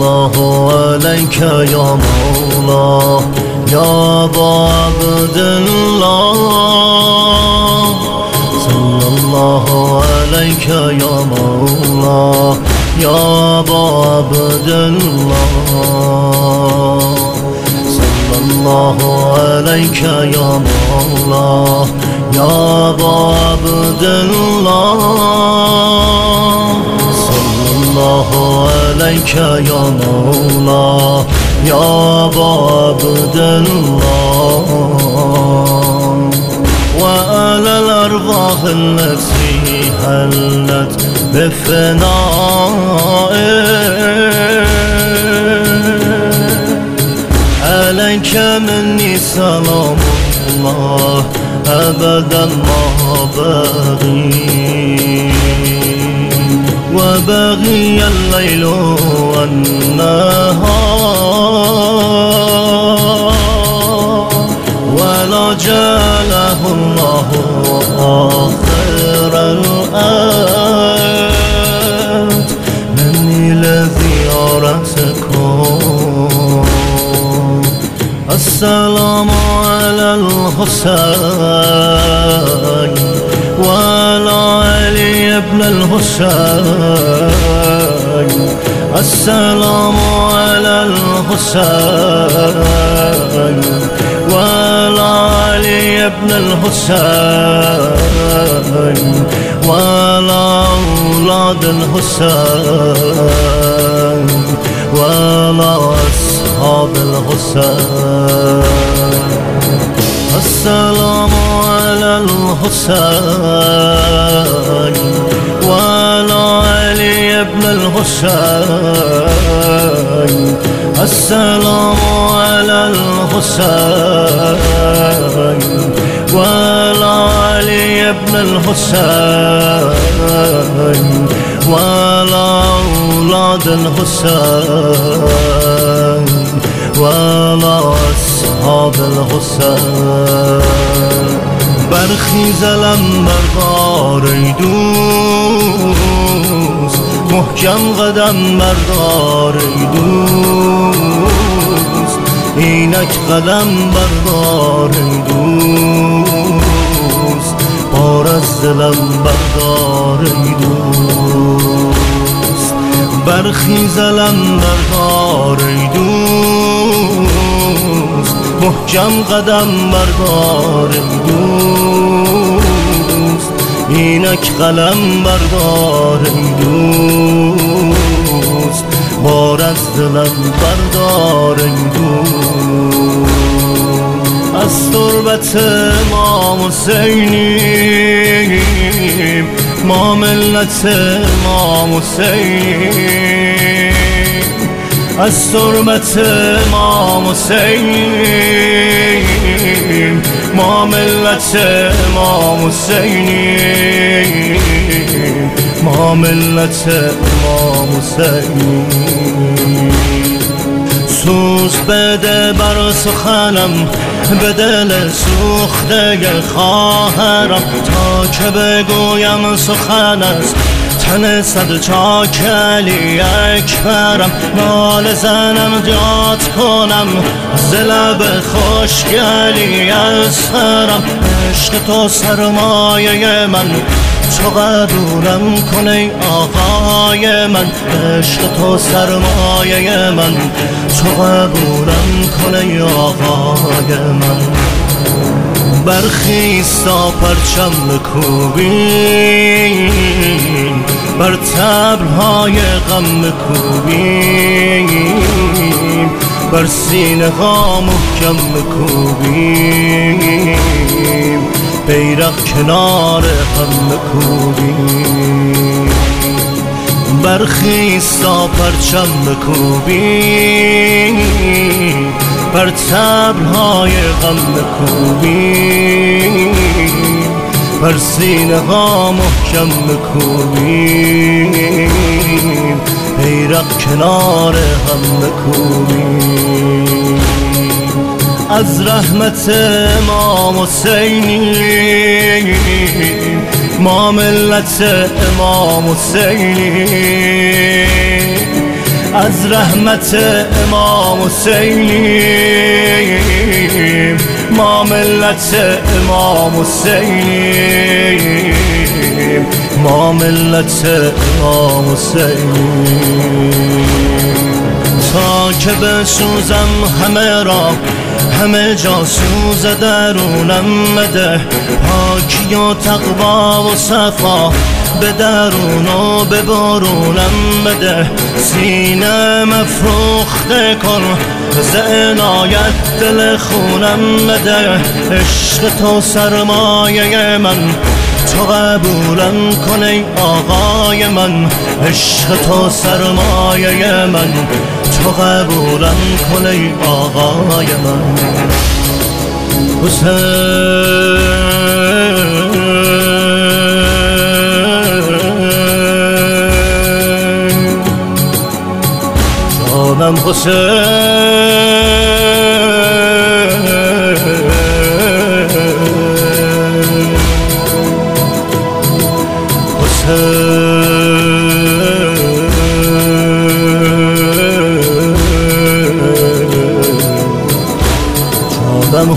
الله عليك يا مولا يا أبا عبد الله صلى الله عليك يا مولا يا أبا عبد الله صلى الله عليك يا مولا يا أبا عبد الله صلى الله عليك يا مولا يا أبا عبد الله وعلى الأرواح التي هلت بفنائك عليك مني سلام الله أبدا ما بغي وبغي الليل والنهار ولا جعله الله آخر الأرض مني لزيارتكم السلام على الحسين وعلى علي بن الحسين السلام على الحسين وعلى علي بن الحسين وعلى أولاد الحسين وعلى أصحاب الحسين السلام على الحسين وعلى علي بن الحسين السلام على الحسين وعلى علي بن الحسين وعلى أولاد الحسين وعلى أصحاب الحسين برخیز بردار ای دوست محکم قدم بردار ای دوست اینک قدم بردار ای دوست بار از دلم بردار ای دوست برخیز بردار ای دوست محکم قدم بردار ای دوست اینک قلم بردار ای دوست بار از دلم بردار ای دوست از تربت امام حسینیم ما ملت امام حسینیم از تربت امام حسینیم ما ملت امام حسینیم ما ملت امام حسینیم سوز بده بر سخنم به دل سوخته خواهرم تا که بگویم سخن است تن صد چاک علی اکبرم نال زنم جات کنم ز لب خشک علی اصغرم عشق تو سرمایه من تو قبولم کن ای آقای من عشق تو سرمایه من تو قبولم کن ای آقای من برخیز تا پرچم بکوبیم بر طبل‌های غم بکوبیم بر سینه ها محکم بکوبیم بیرق کنار هم بکوبیم برخیز تا پرچم بکوبیم بر طبل‌های غم بکوبیم بر سینه ها محکم بکوبیم بیرق کنار هم بکوبیم از رحمت امام حسینیم ما ملت امام حسینیم از رحمت امام حسینیم، ما ملت امام حسینیم، ما ملت امام حسینیم. تا که بسوزم همه را، همه جا سوز درونم مده، پاکی و تقوا و صفا به درون و به برونم بده. سینه مفروخته کن ز عنایت دل خونم بده. عشق تو سرمایه من، تو قبولم کن ای آقای من. عشق تو سرمایه من، تو قبولم کن ای آقای من. جانم جانم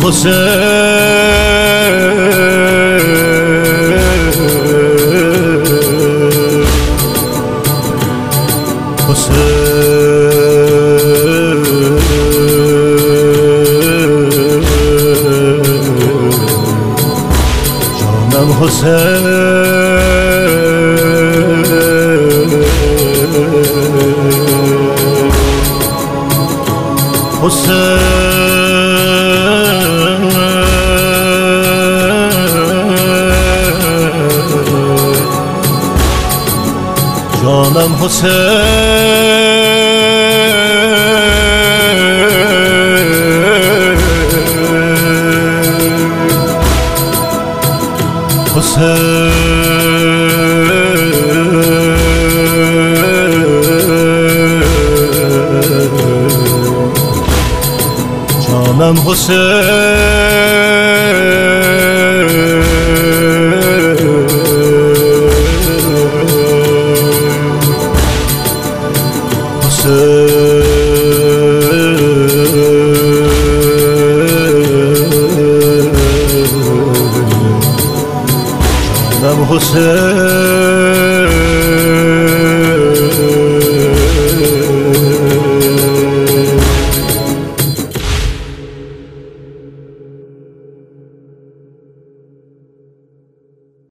جانم جانم حسین